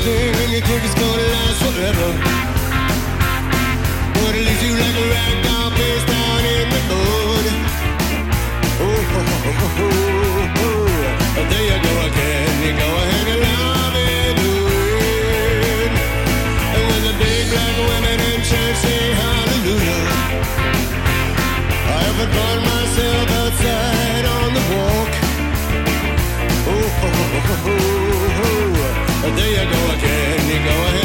thing and you think it's gonna last forever. But it leaves you like a rag doll face down in the mud. There you go again. You go ahead and love it. And when the big black women in church say hallelujah, I ever find myself outside on the walk. There you go again. You go ahead.